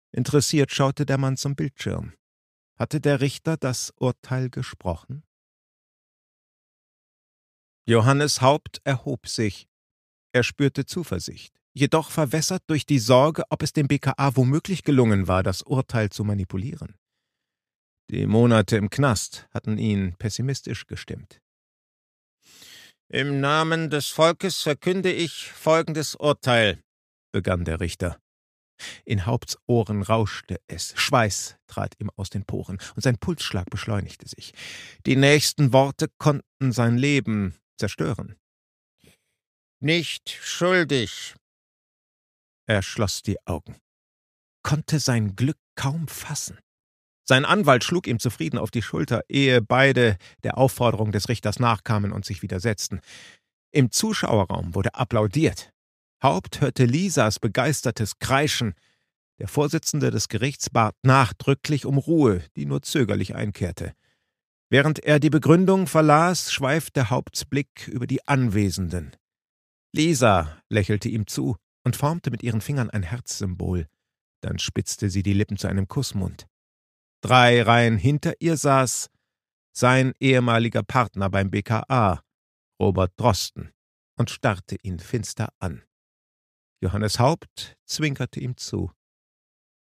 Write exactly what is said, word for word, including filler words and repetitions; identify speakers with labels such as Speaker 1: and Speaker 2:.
Speaker 1: Interessiert schaute der Mann zum Bildschirm. Hatte der Richter das Urteil gesprochen? Johannes Haupt erhob sich. Er spürte Zuversicht, jedoch verwässert durch die Sorge, ob es dem B K A womöglich gelungen war, das Urteil zu manipulieren. Die Monate im Knast hatten ihn pessimistisch gestimmt. »Im Namen des Volkes verkünde ich folgendes Urteil«, begann der Richter. In Haupts Ohren rauschte es, Schweiß trat ihm aus den Poren, und sein Pulsschlag beschleunigte sich. Die nächsten Worte konnten sein Leben zerstören. »Nicht schuldig.« Er schloss die Augen, konnte sein Glück kaum fassen. Sein Anwalt schlug ihm zufrieden auf die Schulter, ehe beide der Aufforderung des Richters nachkamen und sich widersetzten. Im Zuschauerraum wurde applaudiert. Haupt hörte Lisas begeistertes Kreischen. Der Vorsitzende des Gerichts bat nachdrücklich um Ruhe, die nur zögerlich einkehrte. Während er die Begründung verlas, schweifte Haupts Blick über die Anwesenden. Lisa lächelte ihm zu und formte mit ihren Fingern ein Herzsymbol. Dann spitzte sie die Lippen zu einem Kussmund. Drei Reihen hinter ihr saß sein ehemaliger Partner beim B K A, Robert Drosten, und starrte ihn finster an. Johannes Haupt zwinkerte ihm zu.